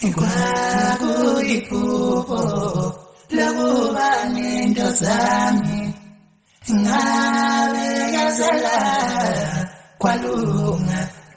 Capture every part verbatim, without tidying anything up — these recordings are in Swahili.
Kwakuyiphupho lokuba nento zami ngabekezela kwalunga.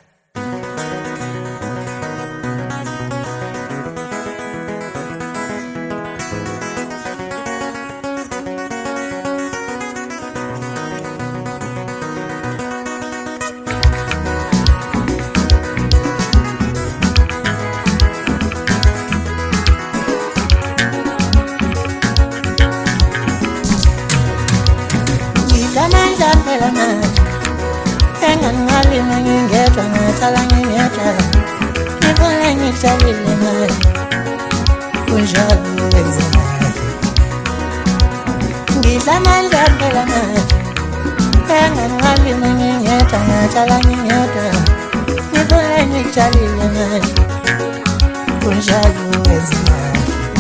Lamandla phela manje engangalima ngingedwa ngathala ngingedwa ngibona ngijabule manje kunjalo wenzakala. Ngilamandla phela manje engangalima ngingedwa ngathala ngingedwa ngibona ngijabule manje kunjalo wenzakala.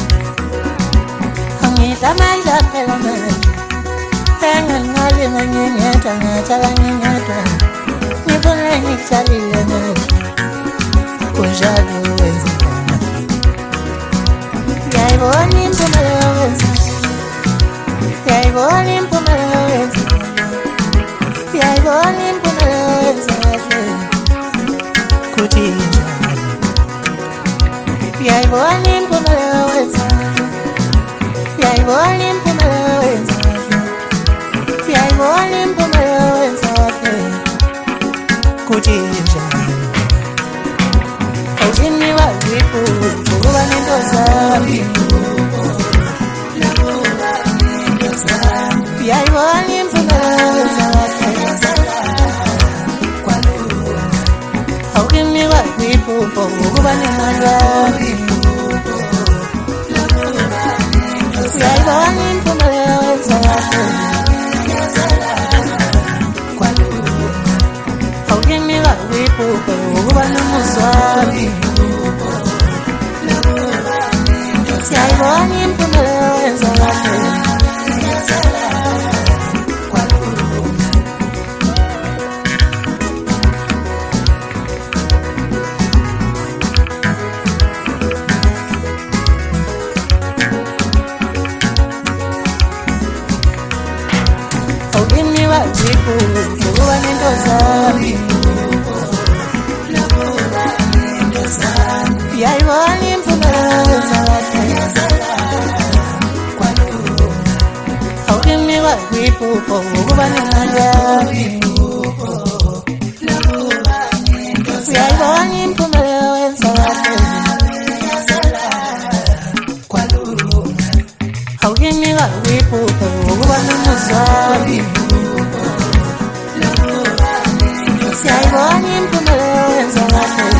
Ngilamandla phela manje engangalima ngingedwa ngathala ngingedwa ngibona ngijabule manje kunjalo wenzakala. Ngiyayibona impumelelo wenzakala, ngiyayibona impumelelo wenzakala, ngiyayibona impumelelo wenzakala kuthi njalo. Ngiyayibona impumelelo wenzakala, ngiyayibona impumelelo wenzakala, ngiyayibona impumelelo wenzakala kuthi njalo. Awuzimi waziphupho ukuba nento zami, ngiyayibona impumelelo wenzakala kwalunga. Awuzimi waziphupho ukuba nemali yami, ngiyayibona impumelelo wenzakala wipupo ukuba nomuzwami, siyayibona impumelelo wenzakala kwalunga. Awugimi wazipupo ukuba nento zami, ngiyayibona impumelelo wenzakala kwalunga. Awugimi waziphupho ukuba nemali yami, ngiyayibona impumelelo wenzakala kwalunga. Awugimi waziphupho ukuba nomuzwami, siyayibona impumelelo wenzakala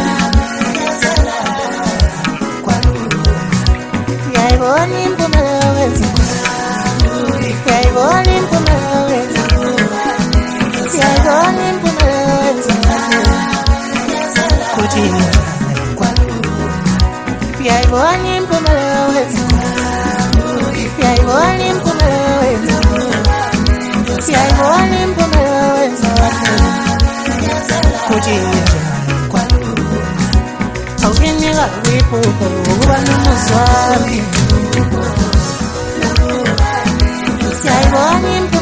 ngiyayibona impumelelo wenzakala, ngiyayibona impumelelo wenzakala, ngiyayibona impumelelo wenzakala kuthi kwalunga. Ngiyayibona impumelelo wenzakala, ngiyayibona impumelelo wenzakala, ngiyayibona impumelelo wenzakala kuthi kwalunga. Awugimi waziphupho ukuba nomuzwami, siyayibona